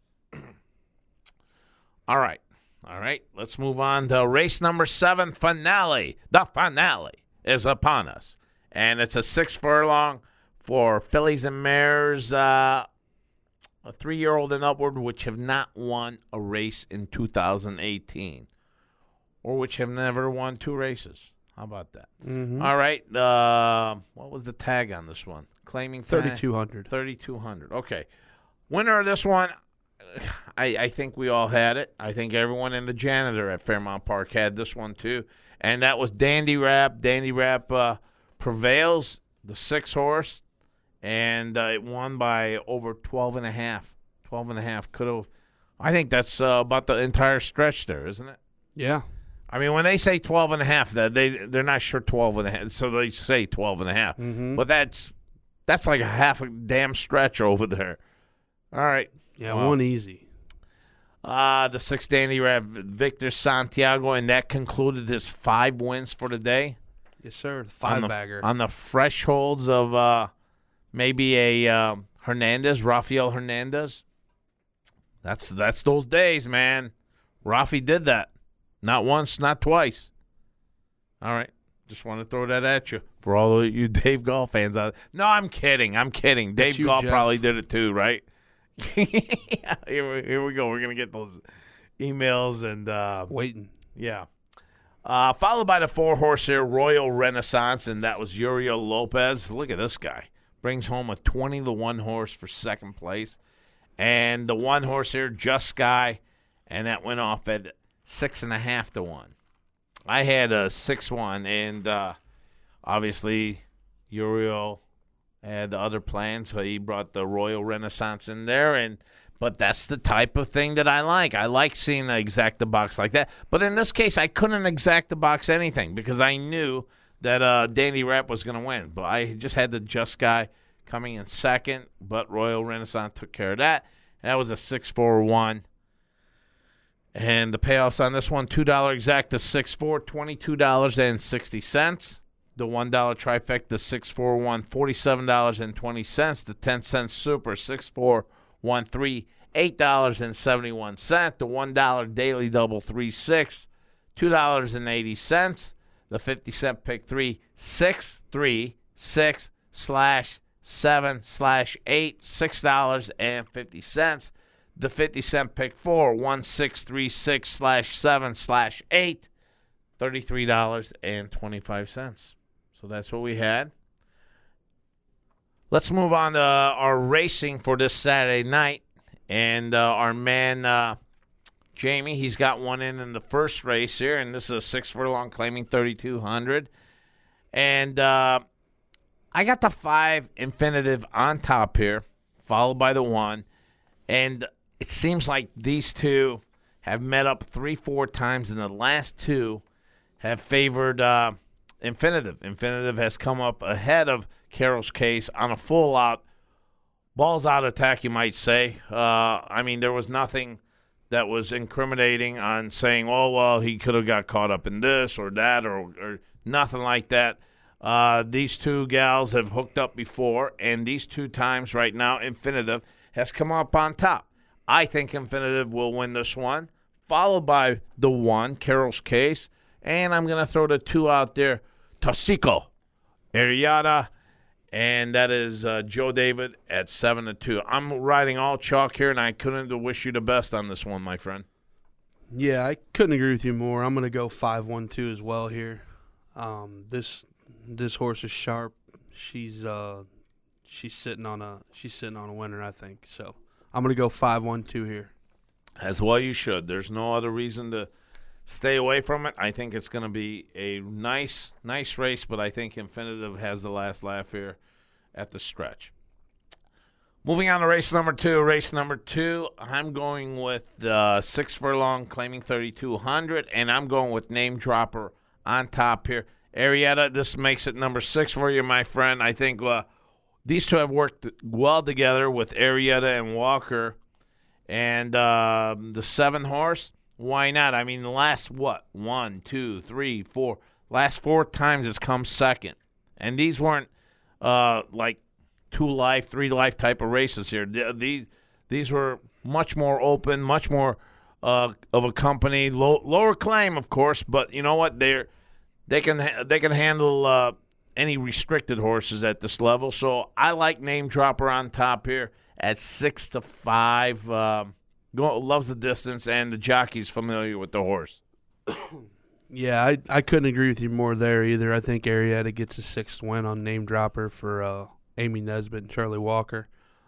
All right. All right. Let's move on to race number seven, finale. The finale is upon us. And it's a six furlong for fillies and mares, uh, a three-year-old and upward, which have not won a race in two thousand eighteen or which have never won two races. How about that? Mm-hmm. All right. Uh, what was the tag on this one? Claiming thirty-two hundred. thirty-two hundred. Okay. Winner of this one, I, I think we all had it. I think everyone in the janitor at Fairmount Park had this one too. And that was Dandy Rap. Dandy Rap uh, prevails, the six horse, and uh, it won by over twelve and a half. twelve and a half could have. I think that's uh, about the entire stretch there, isn't it? Yeah. I mean, when they say twelve and a half, that they they're not sure twelve and a half, so they say twelve and a half. Mm-hmm. But that's that's like a half a damn stretch over there. All right. Yeah, well, one easy. Uh, the sixth Dandy Rap, Victor Santiago, and that concluded his five wins for the day. Yes, sir. on Five the, bagger. on the thresholds of uh, maybe a uh, Hernandez, Rafael Hernandez. That's that's those days, man. Rafi did that. Not once, not twice. All right. Just want to throw that at you for all of you Dave Gall fans out there. No, I'm kidding. I'm kidding. That's Dave you, Gall Jeff. probably did it too, right? yeah, here, we, here we go. We're going to get those emails and uh, Waiting. yeah. Uh, followed by the four horse here, Royal Renaissance, and that was Uriel Lopez. Look at this guy. Brings home a twenty to one horse for second place. And the one horse here, Just Sky, and that went off at six and a half to one. I had a six one, and uh, obviously Uriel had the other plans, so he brought the Royal Renaissance in there. And but that's the type of thing that I like. I like seeing the exact the box like that. But in this case, I couldn't exact the box anything because I knew that uh, Dandy Rap was going to win. But I just had the Just Guy coming in second, but Royal Renaissance took care of that. And that was a six four one. And the payoffs on this one, two dollars exact to six four, twenty-two dollars and sixty cents. The one dollar trifecta, six four one, forty-seven dollars and twenty cents. The ten cent super, six four one three, eight dollars and seventy-one cents. The one dollar daily double, three six, two dollars and eighty cents. The fifty cent pick three, six three six slash seven slash eight, six dollars and fifty cents. The fifty cent pick four, one six three six slash seven slash eight, thirty-three dollars and twenty-five cents. So that's what we had. Let's move on to our racing for this Saturday night. And uh, our man, uh, Jamie, he's got one in in the first race here. And this is a six furlong claiming thirty-two hundred. And uh, I got the five Infinitive on top here, followed by the one. And it seems like these two have met up three, four times, and the last two have favored uh, Infinitive. Infinitive has come up ahead of Carol's Case on a full-out, balls-out attack, you might say. Uh, I mean, there was nothing that was incriminating on saying, oh, well, he could have got caught up in this or that or, or nothing like that. Uh, these two gals have hooked up before, and these two times right now, Infinitive has come up on top. I think Infinitive will win this one, followed by the one, Carol's Case, and I'm going to throw the two out there, Tosico, Ariada, and that is uh, Joe David at seven to two. I'm riding all chalk here, and I couldn't wish you the best on this one, my friend. Yeah, I couldn't agree with you more. I'm going to go five one two as well here. Um, this this horse is sharp. She's uh she's sitting on a she's sitting on a winner, I think. So I'm going to go five one two here. As well you should. There's no other reason to stay away from it. I think it's going to be a nice, nice race, but I think Infinitive has the last laugh here at the stretch. Moving on to race number two. Race number two, I'm going with the six furlong claiming thirty-two hundred, and I'm going with Name Dropper on top here. Arietta, this makes it number six for you, my friend. I think uh, these two have worked well together with Arietta and Walker. And uh, the seven horse, why not? I mean, the last, what, one, two, three, four, last four times it's come second. And these weren't uh, like two life, three life type of races here. These these were much more open, much more uh, of a company, low, lower claim, of course. But you know what? They're they can they can handle uh, any restricted horses at this level. So I like Name Dropper on top here at six to five. Uh, go, loves the distance, and the jockey's familiar with the horse. Yeah, I, I couldn't agree with you more there either. I think Arietta gets a sixth win on Name Dropper for uh, Amy Nesbitt and Charlie Walker.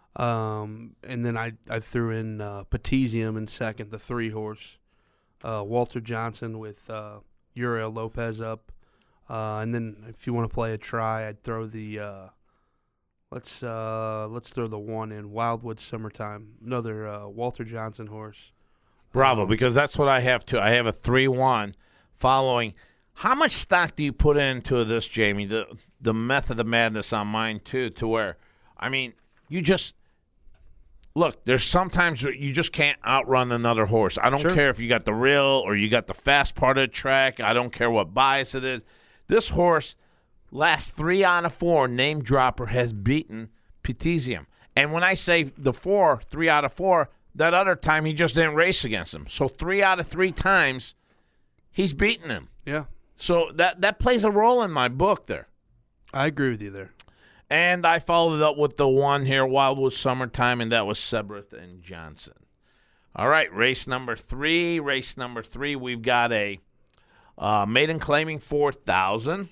Um, and then I, I threw in uh, Petesium in second, the three horse. Uh, Walter Johnson with uh, Uriel Lopez up. Uh, and then if you want to play a try, I'd throw the uh, let's uh, let's throw the one in Wildwood Summertime, another uh, Walter Johnson horse. Bravo, um, because that's what I have too. I have a three one following. How much stock do you put into this, Jamie? The the method of madness on mine too, to where, I mean, you just look. There's sometimes you just can't outrun another horse. I don't Sure. care if you got the real or you got the fast part of the track. I don't care what bias it is. This horse last three out of four, Name Dropper has beaten Petesium. And when I say the four, three out of four, that other time he just didn't race against him. So three out of three times, he's beaten him. Yeah. So that, that plays a role in my book there. I agree with you there. And I followed it up with the one here, Wildwood Summertime, and that was Sebreth and Johnson. All right, race number three. Race number three, we've got a uh, maiden claiming four thousand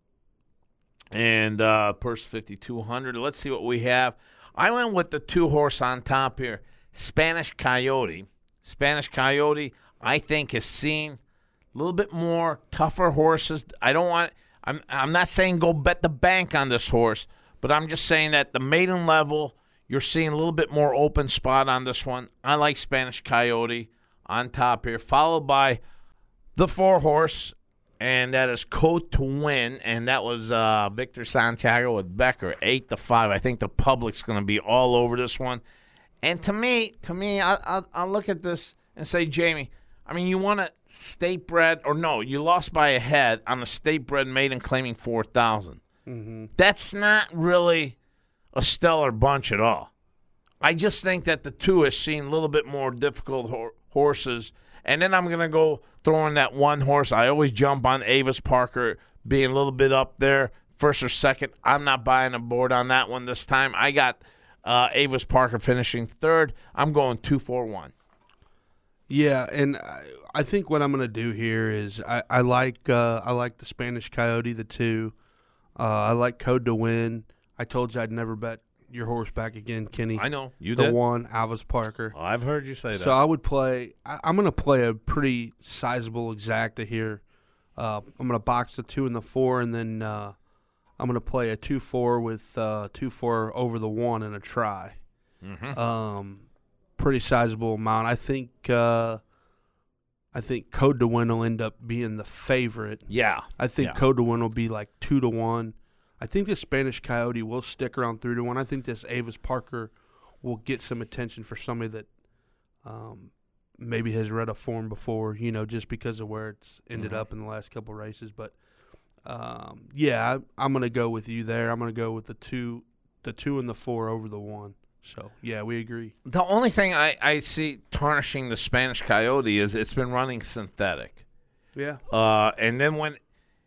and uh, purse fifty-two hundred. Let's see what we have. I went with the two horse on top here, Spanish Coyote. Spanish Coyote, I think, has seen a little bit more tougher horses. I don't want. I'm. I'm not saying go bet the bank on this horse, but I'm just saying that the maiden level, you're seeing a little bit more open spot on this one. I like Spanish Coyote on top here, followed by the four horse, and that is Code to Win, and that was uh, Victor Santiago with Becker, eight to five. I think the public's going to be all over this one. And to me, to me, I, I, I'll look at this and say, Jamie, I mean, you want a state bred, or no, you lost by a head on a state bred maiden claiming four thousand. Mm-hmm. That's not really a stellar bunch at all. I just think that the two has seen a little bit more difficult ho- horses. And then I'm going to go throw in that one horse. I always jump on Avis Parker being a little bit up there, first or second. I'm not buying a board on that one this time. I got uh, Avis Parker finishing third. I'm going two four one. Yeah, and I, I think what I'm going to do here is I, I like uh, I like the Spanish Coyote, the two. Uh, I like Code to Win. I told you I'd never bet your horse back again, Kenny. I know. You the did. The one, Alvis Parker. Oh, I've heard you say that. So I would play I, – I'm going to play a pretty sizable exacta here. Uh, I'm going to box the two and the four, and then uh, I'm going to play a two four with uh, two four over the one and a try. Mm-hmm. Um, pretty sizable amount. I think uh, I think Code to Win will end up being the favorite. Yeah. I think yeah. Code to Win will be like two to one. I think this Spanish Coyote will stick around three to one. I think this Avis Parker will get some attention for somebody that um, maybe has read a form before, you know, just because of where it's ended mm-hmm. up in the last couple of races. But um, yeah, I, I'm going to go with you there. I'm going to go with the two, the two and the four over the one. So yeah, we agree. The only thing I, I see tarnishing the Spanish Coyote is it's been running synthetic. Yeah. Uh, and then when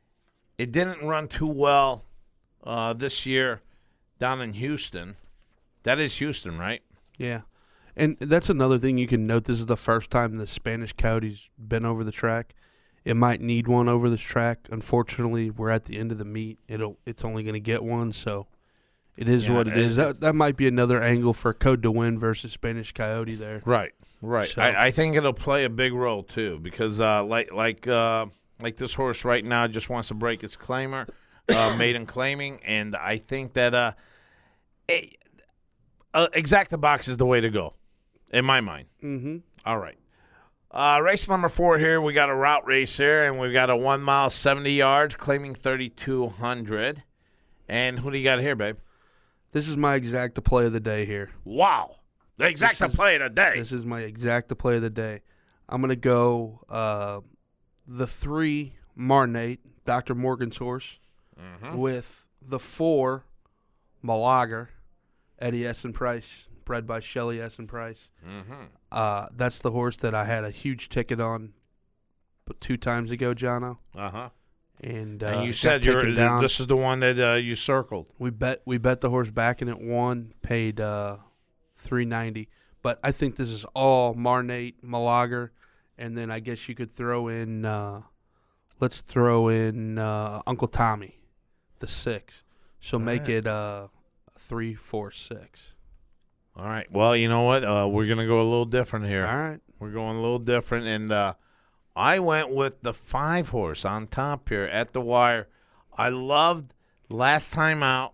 it didn't run too well. Uh, this year down in Houston. That is Houston, right? Yeah. And that's another thing you can note. This is the first time the Spanish Coyote's been over the track. It might need one over this track. Unfortunately, we're at the end of the meet. It'll It's only going to get one, so it is yeah, what it is. That, that might be another angle for Code to Win versus Spanish Coyote there. Right, right. So. I, I think it'll play a big role, too, because uh, like like uh, like this horse right now just wants to break its claimer. Uh, maiden claiming, and I think that uh, it, uh, exacta box is the way to go, in my mind. Mm-hmm. All right. Uh, race number four here, we got a route race here, and we've got a one mile, seventy yards, claiming thirty-two hundred. And who do you got here, babe? This is my exacta play of the day here. Wow. The exacta is, play of the day. This is my exacta play of the day. I'm going to go uh, the three, Marnate, Doctor Morgan's horse. Mm-hmm. With the four, Malaga, Eddie Essen Price, bred by Shelley Essen Price. Mm-hmm. Uh, that's the horse that I had a huge ticket on but two times ago, Jono. Uh-huh. And, uh, and you said you're, down. this is the one that uh, you circled. We bet we bet the horse back and it won, paid uh, three ninety. But I think this is all Marnate, Malaga, and then I guess you could throw in, uh, let's throw in uh, Uncle Tommy. The six, so All make right. it uh three, four, six. All right. Well, you know what? Uh, we're gonna go a little different here. All right. We're going a little different, and uh, I went with the five horse on top here at the wire. I loved last time out.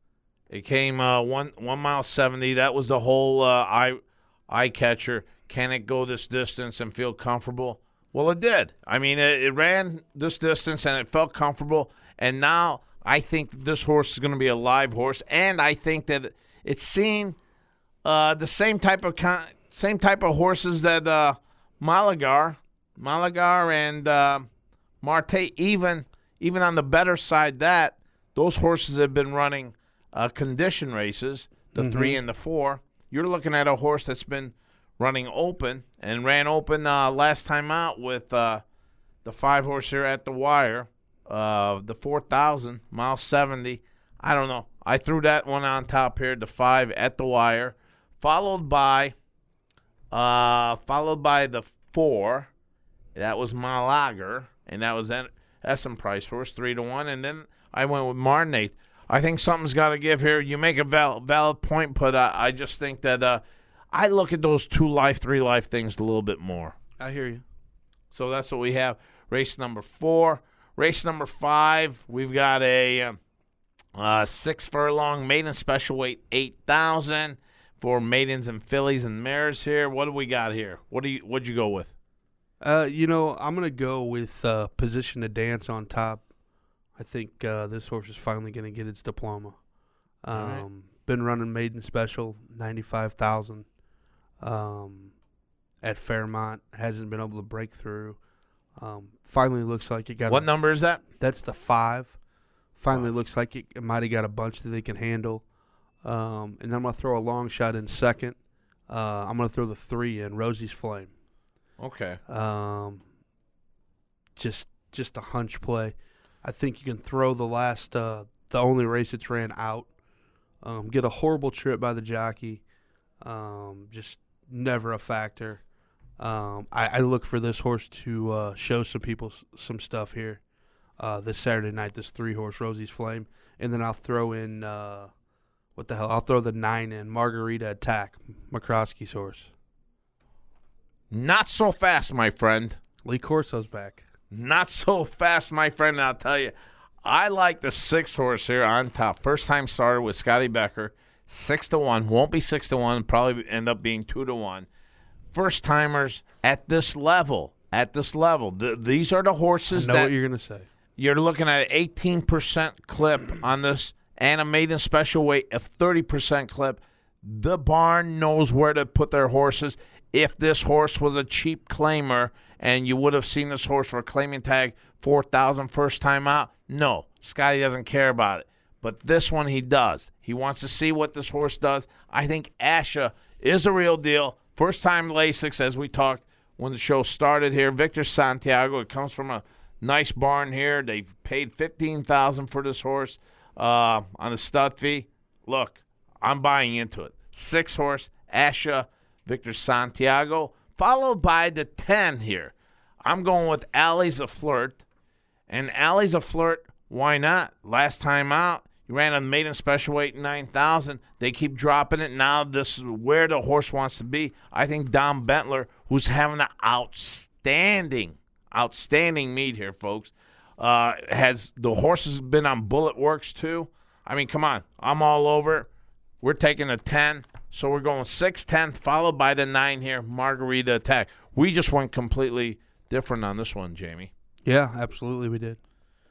It came uh, one one mile seventy. That was the whole uh, eye eye catcher. Can it go this distance and feel comfortable? Well, it did. I mean, it, it ran this distance and it felt comfortable, and now. I think this horse is going to be a live horse, and I think that it's seen uh, the same type of con- same type of horses that uh, Malagar, Malagar, and uh, Marte. Even even on the better side, that those horses have been running uh, condition races, the Mhm. three and the four. You're looking at a horse that's been running open and ran open uh, last time out with uh, the five horse here at the wire, uh, the four thousand, mile seventy. I don't know. I threw that one on top here, the five at the wire, followed by uh, followed by the four. That was Malager, and that was an Essen Price horse, three to one. And then I went with Marnate. I think something's got to give here. You make a val- valid point, but uh, I just think that uh, I look at those two life, three life things a little bit more. I hear you. So that's what we have. Race number four. Race number five, we've got a uh, uh, six furlong maiden special weight, eight thousand for maidens and fillies and mares here. What do we got here? What do you? What'd you go with? Uh, you know, I'm gonna go with uh, Position to Dance on top. I think uh, this horse is finally gonna get its diploma. Um, right. Been running maiden special, ninety-five thousand. Um, at Fairmont, hasn't been able to break through. Um, finally looks like it got. What a, number is that? That's the five. Finally Wow. looks like it, it might have got a bunch that they can handle. Um, and then I'm gonna throw a long shot in second. Uh, I'm gonna throw the three in Rosie's Flame. Okay. Um, just just a hunch play. I think you can throw the last, uh, the only race it's ran out. Um, get a horrible trip by the jockey. Um, just never a factor. Um, I, I look for this horse to uh, show some people s- some stuff here uh, this Saturday night. This three horse Rosie's Flame, and then I'll throw in uh, what the hell? I'll throw the nine in Margarita Attack, McCroskey's horse. Not so fast, my friend. Lee Corso's back. Not so fast, my friend. I'll tell you, I like the six horse here on top. First time starter with Scotty Becker, six to one. Won't be six to one. Probably end up being two to one. First timers at this level. At this level, Th- these are the horses I know that what you're gonna say. you're looking at an eighteen percent clip on this, and a maiden special weight of thirty percent clip. The barn knows where to put their horses. If this horse was a cheap claimer and you would have seen this horse for a claiming tag four thousand first time out, no, Scotty doesn't care about it. But this one he does. He wants to see what this horse does. I think Asha is a real deal. First time Lasix, as we talked when the show started here. Victor Santiago, it comes from a nice barn here. They've paid fifteen thousand dollars for this horse uh, on the stud fee. Look, I'm buying into it. Six horse, Asha, Victor Santiago, followed by the ten here. I'm going with Alley's a Flirt. And Alley's a Flirt, why not? Last time out, you ran a maiden special weight nine thousand. They keep dropping it. Now this is where the horse wants to be. I think Dom Bentler, who's having an outstanding, outstanding meet here, folks, uh, has the horse has been on Bullet Works too. I mean, come on. I'm all over it. We're taking a ten. So we're going six, ten, followed by the nine here, Margarita Attack. We just went completely different on this one, Jamie. Yeah, absolutely we did.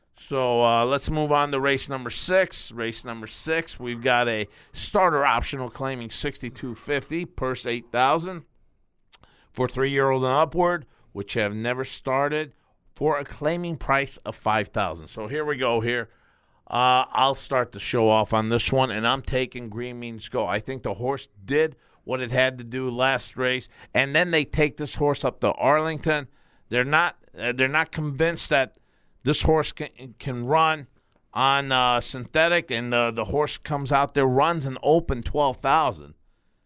So uh, let's move on to race number six. Race number six, we've got a starter optional claiming sixty-two fifty, purse eight thousand for three-year-old and upward, which have never started, for a claiming price of five thousand. So here we go here. Uh, I'll start the show off on this one, and I'm taking Green Means Go. I think the horse did what it had to do last race, and then they take this horse up to Arlington. They're not uh, they're not convinced that this horse can can run on uh, synthetic, and the the horse comes out there, runs an open twelve thousand,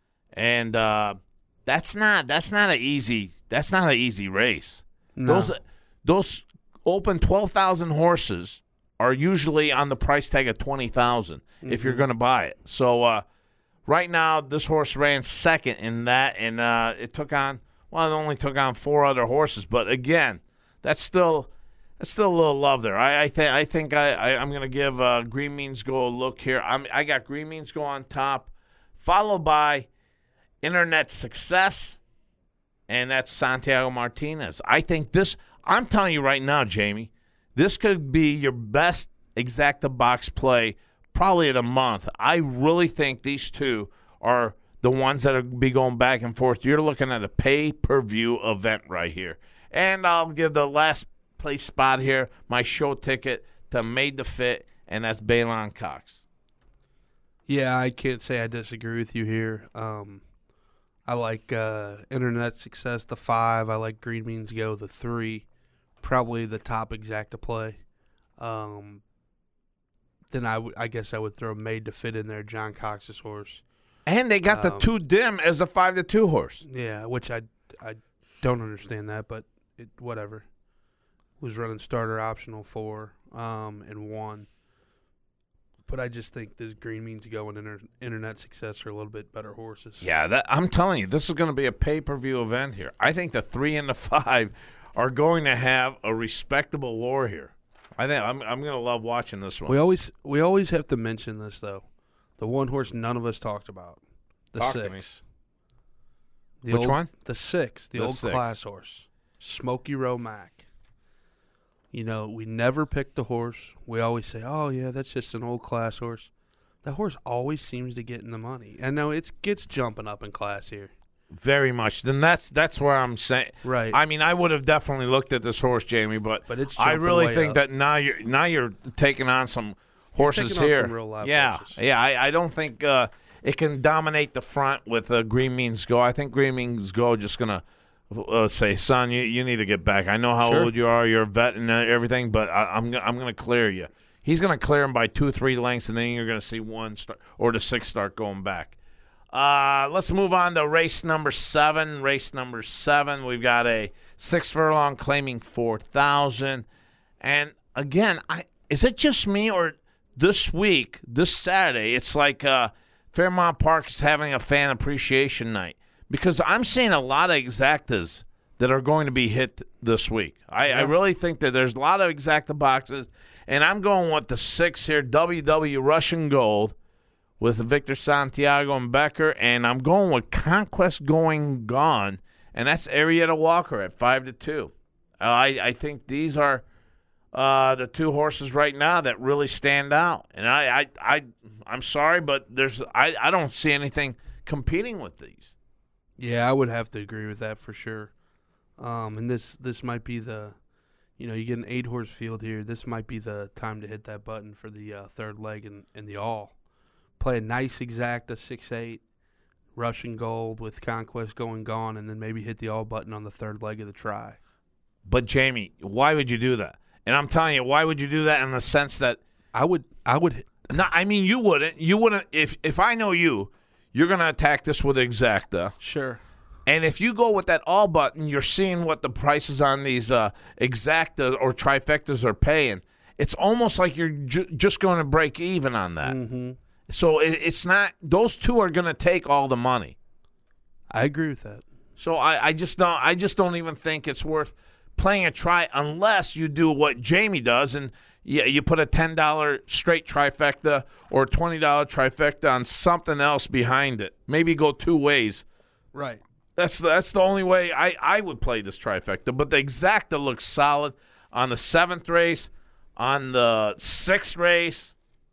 and uh, that's not that's not an easy that's not an easy race. No. Those those open twelve thousand horses are usually on the price tag of twenty thousand mm-hmm. if you're going to buy it. So uh, right now, this horse ran second in that, and uh, it took on well, it only took on four other horses. But again, that's still that's still a little love there. I I, th- I think I, I I'm going to give uh, Green Means Go a look here. I'm I got Green Means Go on top, followed by Internet Success, and that's Santiago Martinez. I think this. I'm telling you right now, Jamie. This could be your best exacta box play probably of the month. I really think these two are the ones that will be going back and forth. You're looking at a pay-per-view event right here. And I'll give the last place spot here, my show ticket to Made to Fit, and that's Balon Cox. Yeah, I can't say I disagree with you here. Um, I like uh, Internet Success, the five. I like Green Means Go, the three. Probably the top exacta play. Um, then I, w- I guess I would throw Made to Fit in there, John Cox's horse. And they got Um, the two dim as a five to two horse. Yeah, which I, I don't understand that, but it, whatever. Was running starter optional four um, and one. But I just think this Green Means Go and inter- Internet Success are a little bit better horses. Yeah, that, I'm telling you, this is going to be a pay-per-view event here. I think the three and the five are going to have a respectable lore here. I think I'm I'm going to love watching this one. We always we always have to mention this though. The one horse none of us talked about. The Talk to me. six. The Which old, one? The six. The, The old six. class horse. Smokey Row Mac. You know, we never pick the horse. We always say, oh, yeah, that's just an old class horse. That horse always seems to get in the money. And now it gets jumping up in class here. Very much. Then that's that's where I'm saying. Right. I mean, I would have definitely looked at this horse, Jamie, but, But it's I jumping really way think up. that now you're now you're taking on some horses taking on here. some real live yeah, horses. yeah. I, I don't think uh, it can dominate the front with uh, Green Means Go. I think Green Means Go just gonna uh, say, son, you, you need to get back. I know how Sure. old you are. You're a vet and uh, everything, but I, I'm gonna, I'm gonna clear you. He's gonna clear him by two, three lengths, and then you're gonna see one start or the six start going back. Uh, let's move on to race number seven. Race number seven, we've got a six furlong claiming four thousand. And again, I is it just me or this week, this Saturday, it's like uh, Fairmount Park is having a fan appreciation night because I'm seeing a lot of exactas that are going to be hit this week. I, I really think that there's a lot of exacta boxes, and I'm going with the six here, W W Russian Gold, with Victor Santiago and Becker, and I'm going with Conquest Going Gone, and that's Arietta Walker at five to two. I I think these are uh, the two horses right now that really stand out, and I I, I I'm sorry, but there's I, I don't see anything competing with these. Yeah, I would have to agree with that for sure. Um, and this this might be the, you know, you get an eight horse field here. This might be the time to hit that button for the uh, third leg and, and the all. Play a nice exacta six eight, Russian Gold with Conquest Going Gone, and then maybe hit the all button on the third leg of the try. But Jamie, why would you do that? And I'm telling you, why would you do that in the sense that I would I would no, I mean you wouldn't. You wouldn't if if I know you, you're gonna attack this with exacta. Sure. And if you go with that all button, you're seeing what the prices on these uh, exacta or trifectas are paying. It's almost like you're ju- just going to break even on that. Mm-hmm. So it, it's not – those two are going to take all the money. I agree with that. So I, I just don't I just don't even think it's worth playing a try unless you do what Jamie does and you, you put a ten dollar straight trifecta or a twenty dollar trifecta on something else behind it. Maybe go two ways. Right. That's that's the only way I, I would play this trifecta. But the exacta looks solid on the seventh race, on the sixth race,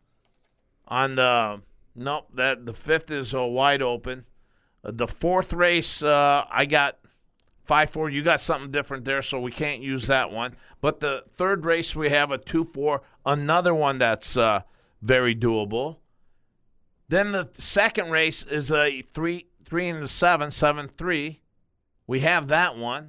on the nope that the fifth is uh, wide open. Uh, the fourth race uh, I got five four. You got something different there, so we can't use that one. But the third race we have a two four, another one that's uh, very doable. Then the second race is a three. Three and the seven, seven three. We have that one.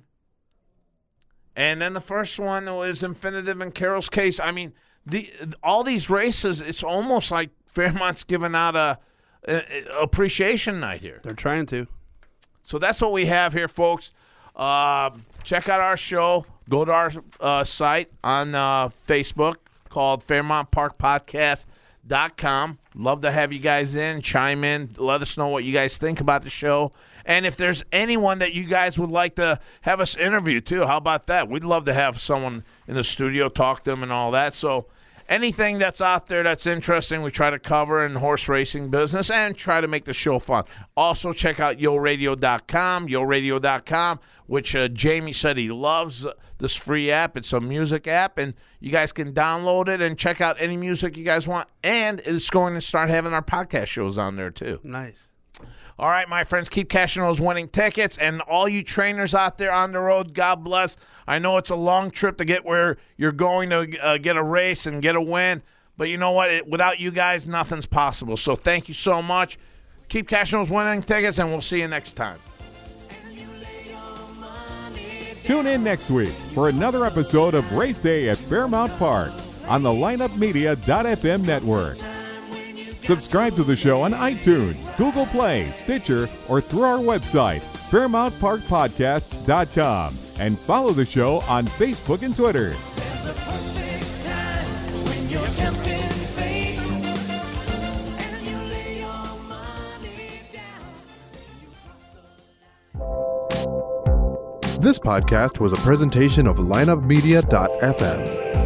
And then the first one was Infinitive and Carroll's Case. I mean, the all these races, it's almost like Fairmont's giving out a, a, a appreciation night here. They're trying to. So that's what we have here, folks. Uh, check out our show. Go to our uh, site on uh, Facebook called Fairmount Park Podcast. Dot com. Love to have you guys in, chime in, let us know what you guys think about the show. And if there's anyone that you guys would like to have us interview too, how about that? We'd love to have someone in the studio, talk to them and all that. So anything that's out there that's interesting, we try to cover in horse racing business and try to make the show fun. Also, check out yo radio dot com, yo radio dot com, which uh, Jamie said he loves this free app. It's a music app, and you guys can download it and check out any music you guys want. And it's going to start having our podcast shows on there, too. Nice. All right, my friends, keep cashing those winning tickets. And all you trainers out there on the road, God bless. I know it's a long trip to get where you're going to uh, get a race and get a win, But you know what? It, without you guys, nothing's possible. So thank you so much. Keep cashing those winning tickets, and we'll see you next time. Tune in next week for another episode of Race Day at Fairmount Park on the lineup media dot f m network. Subscribe to the show on iTunes, Google Play, Stitcher, or through our website, fairmount park podcast dot com, and follow the show on Facebook and Twitter. There's a perfect time when you're tempting fate, and you lay your money down. This podcast was a presentation of lineup media dot f m.